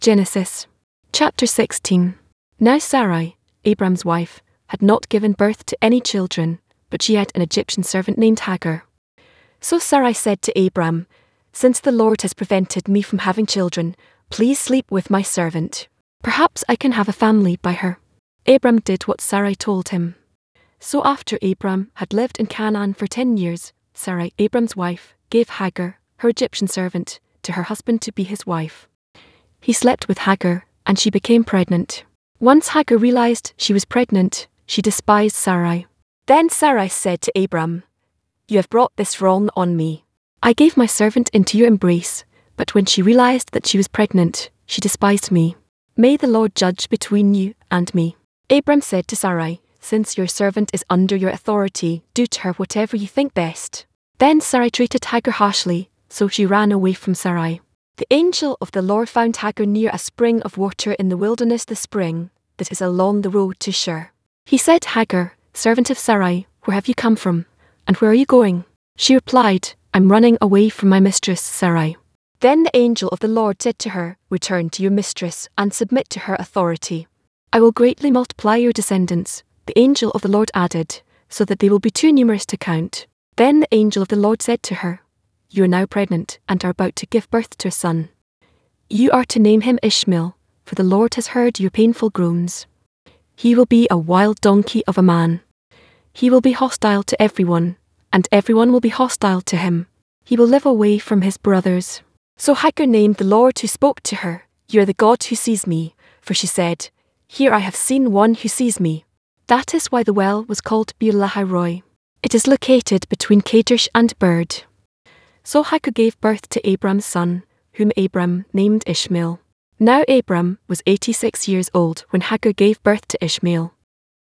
Genesis chapter 16. Now Sarai, Abram's wife, had not given birth to any children, but she had an Egyptian servant named Hagar. So Sarai said to Abram, "Since the Lord has prevented me from having children, please sleep with my servant. Perhaps I can have a family by her." Abram did what Sarai told him. So after Abram had lived in Canaan for 10 years, Sarai, Abram's wife, gave Hagar, her Egyptian servant, to her husband to be his wife. He slept with Hagar, and she became pregnant. Once Hagar realized she was pregnant, she despised Sarai. Then Sarai said to Abram, "You have brought this wrong on me. I gave my servant into your embrace, but when she realized that she was pregnant, she despised me. May the Lord judge between you and me." Abram said to Sarai, "Since your servant is under your authority, do to her whatever you think best." Then Sarai treated Hagar harshly, so she ran away from Sarai. The angel of the Lord found Hagar near a spring of water in the wilderness, the spring that is along the road to Shur. He said, "Hagar, servant of Sarai, where have you come from, and where are you going?" She replied, "I'm running away from my mistress Sarai." Then the angel of the Lord said to her, "Return to your mistress and submit to her authority. I will greatly multiply your descendants," the angel of the Lord added, "so that they will be too numerous to count." Then the angel of the Lord said to her, "You are now pregnant and are about to give birth to a son. You are to name him Ishmael, for the Lord has heard your painful groans. He will be a wild donkey of a man. He will be hostile to everyone, and everyone will be hostile to him. He will live away from his brothers." So Hagar named the Lord who spoke to her, "You are the God who sees me," for she said, "Here I have seen one who sees me." That is why the well was called Beer-lahai-roi. It is located between Kadesh and Bered. So Hagar gave birth to Abram's son, whom Abram named Ishmael. Now Abram was 86 years old when Hagar gave birth to Ishmael.